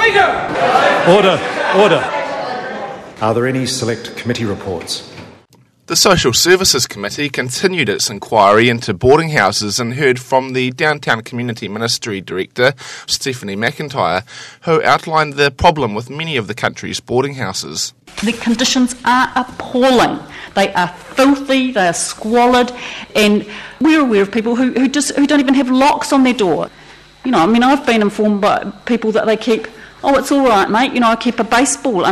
Speaker! Order. Are there any select committee reports? The Social Services Committee continued its inquiry into boarding houses and heard from the Downtown Community Ministry Director, Stephanie McIntyre, who outlined the problem with many of the country's boarding houses. The conditions are appalling. They are filthy, they are squalid, and we're aware of people who don't even have locks on their door. I've been informed by people that they keep, it's all right, mate, I keep a baseball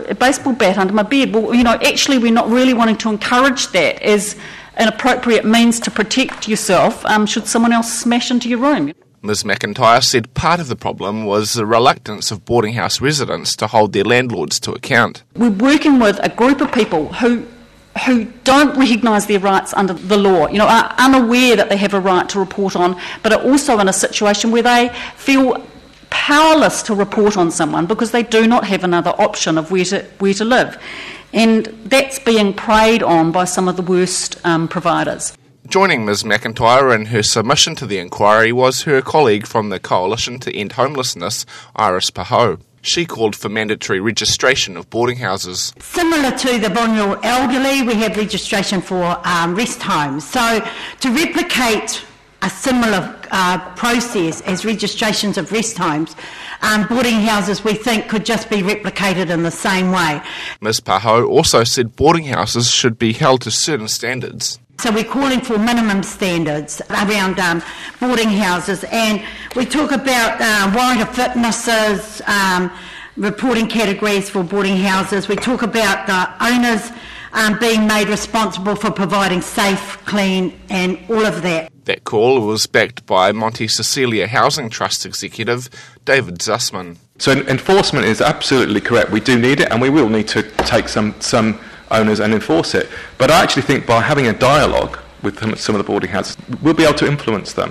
bat under my bed. Well, actually we're not really wanting to encourage that as an appropriate means to protect yourself should someone else smash into your room. Ms McIntyre said part of the problem was the reluctance of boarding house residents to hold their landlords to account. We're working with a group of people who don't recognise their rights under the law, are unaware that they have a right to report on, but are also in a situation where they feel powerless to report on someone because they do not have another option of where to live. And that's being preyed on by some of the worst providers. Joining Ms McIntyre in her submission to the inquiry was her colleague from the Coalition to End Homelessness, Iris Paho. She called for mandatory registration of boarding houses. Similar to the vulnerable elderly, we have registration for rest homes. So to replicate a similar process as registrations of rest homes, boarding houses we think could just be replicated in the same way. Ms Paho also said boarding houses should be held to certain standards. So we're calling for minimum standards around boarding houses, and we talk about warrant of fitnesses, reporting categories for boarding houses. We talk about the owners being made responsible for providing safe, clean and all of that. That call was backed by Monte Cecilia Housing Trust Executive David Zussman. So enforcement is absolutely correct. We do need it, and we will need to take some owners and enforce it. But I actually think by having a dialogue with some of the boarding houses, we'll be able to influence them.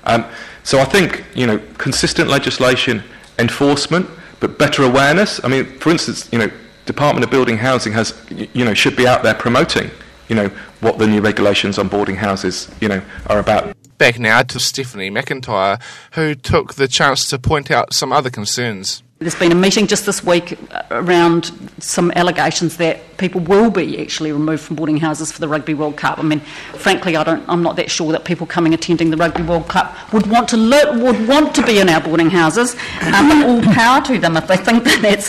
So I think, consistent legislation, enforcement, but better awareness. I mean, for instance, Department of Building Housing has, should be out there promoting, what the new regulations on boarding houses, are about. Back now to Stephanie McIntyre, who took the chance to point out some other concerns. There's been a meeting just this week around some allegations that people will be actually removed from boarding houses for the Rugby World Cup. I mean, frankly, I'm not that sure that people attending the Rugby World Cup would want to be in our boarding houses. But all power to them if they think that that's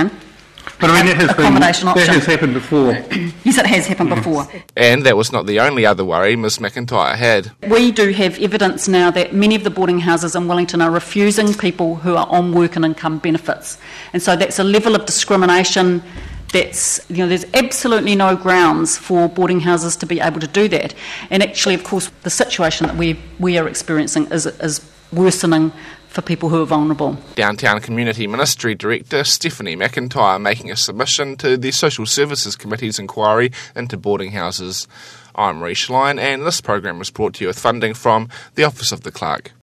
But I mean, accommodation option. That has happened before. Yes, it has happened before. And that was not the only other worry Ms McIntyre had. We do have evidence now that many of the boarding houses in Wellington are refusing people who are on work and income benefits. And so that's a level of discrimination that's, there's absolutely no grounds for boarding houses to be able to do that. And actually, of course, the situation that we are experiencing is worsening for people who are vulnerable. Downtown Community Ministry Director Stephanie McIntyre making a submission to the Social Services Committee's inquiry into boarding houses. I'm Rhys Lyon, and this program was brought to you with funding from the Office of the Clerk.